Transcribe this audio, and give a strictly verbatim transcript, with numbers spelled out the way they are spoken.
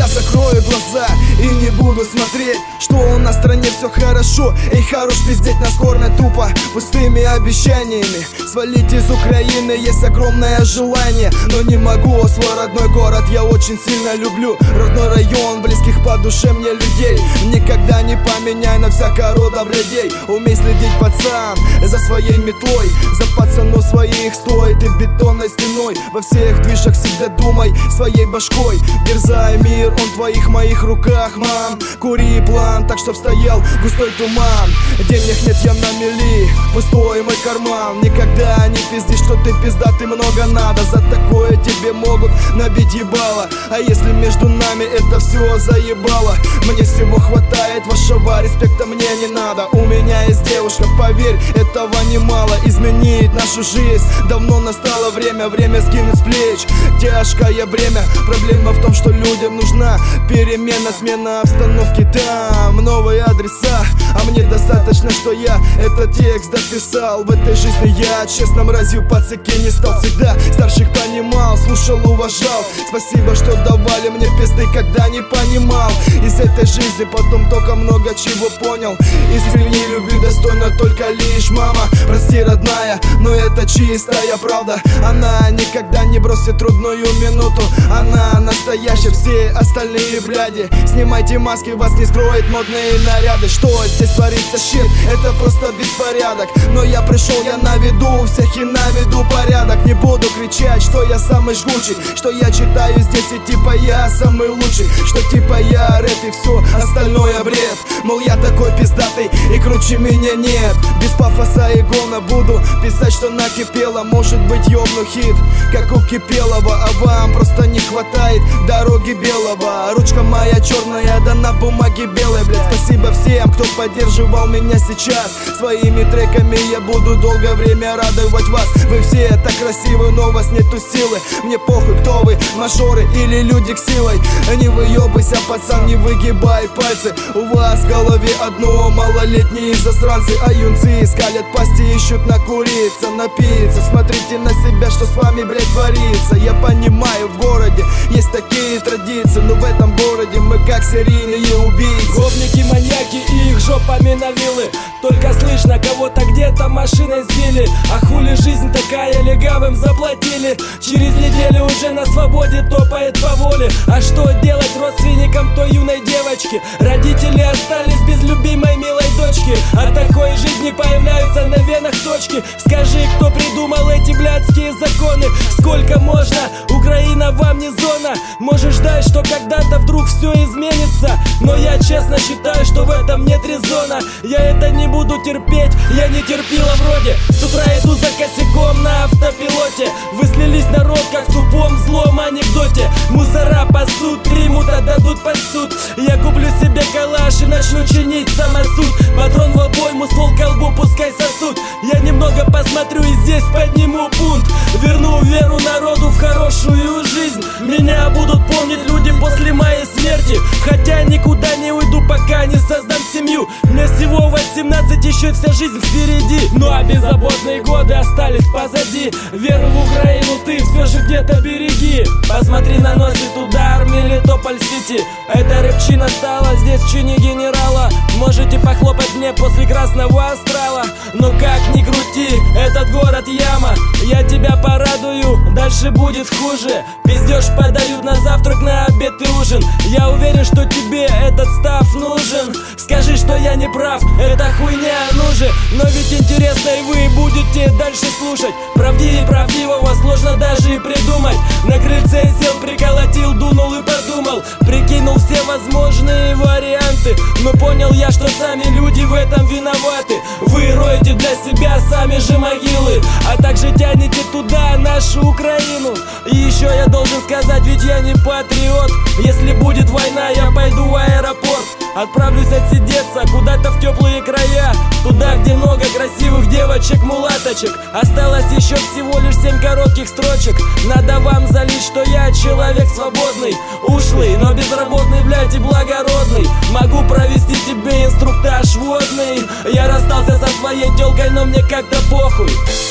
закрою глаза и не буду смотреть, что у нас в стране все хорошо. Эй, хорош пиздеть нас корно тупо пустыми обещаниями. Свалить из Украины есть огромное желание, но не могу. Свой родной город я очень сильно люблю. Родной район, близких по душе мне людей. Никогда не поменяй на всякого рода вредей. Умей следить, пацан, за своей метлой. За пацанов своих стой ты бетонной стеной. Во всех движах всегда думай своей башкой. Дерзай, мир, он в твоих моих руках, мам. Кури план, так чтоб стоял густой туман. Денег нет, я на мели, пустой мой карман. Никогда не пизди, что ты пиздатый, много надо. За такое тебе могут набить ебало. А если между нами это все заебало, мне всего хватает вашего респекта, мне не надо. У меня есть девушка, поверь, этого немало. Изменить нашу жизнь давно настало время. Время скинуть с плеч тяжкое бремя. Проблема в том, что людям нужна перемена, смена обстановки. Там новые адреса, а мне достаточно, что я этот текст дописал. В этой жизни я честно мразью по цеке не стал. Всегда старших понимал, слушал, уважал. Спасибо, что давали мне пизды, когда не понимал. Из этой жизни потом только много чего понял. Искренней любви достойна только лишь мама. Прости, родная, но это чистая правда. Она никогда не бросит трудную минуту. Она настоящая, все остальные бляди. Снимайте маски, вас не скроет модные наряды. Что здесь творится, щит, это просто беспорядок. Но я пришел, я наведу всех и наведу порядок. Не буду кричать, что я самый жгучий, что я читаю здесь и типа я самый лучший, что типа я рэп и все остальное бред. Мол, я такой пиздатый и круче меня нет. Без пафоса и гона буду писать, что накипело. Может быть, ёбну хит, как у Кипелова. А вам просто не хватает дороги белого. Ручка моя черная, да на бумаге белой, блядь. Спасибо всем, кто поддерживал меня сейчас. Своими треками я буду долгое время радовать вас. Вы все так красивы, но у вас нету силы. Мне похуй, кто вы, мажоры или люди с силой. Не выебайся, пацан, не выгибай пальцы. У вас в голове одно, малолетние засранцы. А юнцы скалят пасти, ищут накуриться, напиться. Смотрите на себя, что с вами, блядь, творится. Я понимаю, в городе есть такие традиции, но в этом городе мы как серийные убийцы. Гопники, маньяки и их жопами на вилы. Только слышно, кого-то где-то машиной сбили. А хули жизнь такая, легавым заплатили. Через неделю уже на свободе топает по воле. А что делать родственникам той юной девочки? Родители остались без любимой милой дочки. От такой жизни появляются на венах точки. Скажи, кто придумал эти блядские законы? Сколько можно? Украина вам не зона. Можешь ждать, что когда-то вдруг все изменится, но я честно считаю, что в этом нет резона. Я это не буду терпеть, я не терпила вроде. С утра иду за косяком на автопилоте. Вы слились, народ, как в тупом злом анекдоте. Мусора пасут, примут, отдадут под суд. Я куплю себе калаш и начну чинить самосуд. Патрон в обойму, ствол к колбу, пускай сосуд. Я немного посмотрю и здесь подниму бунт. Верну веру народу в хорошую жизнь. Меня будут помнить люди после моей смерти. Хотя никуда не уйду, пока не создам семью. Мне всего восемнадцать, еще вся жизнь впереди. Ну а беззаботные годы остались позади. Веру в Украину ты все же где-то береги. Посмотри, наносит удар Мелитополь-Сити. Эта рыбчина стала здесь в чине генерала. Можете похлопать мне после красного астрала. Но как ни крути, этот город яма. Я тебя порадую, дальше будет хуже. Пиздеж подают на завтрак, на обед и ужин. Я уверен, что тебе этот став нужен. Скажи, что я не прав, это хуйня нужен. Но ведь интересно, и вы будете дальше слушать. Правдивее правдивого сложно даже и придумать. На крыльце сел, приколотил, дунул и подумал. Прикинул все возможные варианты. Но понял я, что сами люди в этом виноваты. Вы роете для себя сами же могилы, а также тянете туда нашу Украину. И еще я должен сказать, ведь я не патриот. Если будет война, я пойду в аэропорт. Отправлюсь отсидеться куда-то в теплые края. Туда, где много красивых девочек-мулаточек. Осталось еще всего лишь семь коротких строчек. Надо вам залить, что я человек свободный, ушлый, но безработный, блядь, и благородный. Могу провести тебе инструктаж водный. Я расстался со своей телкой, но мне как-то похуй.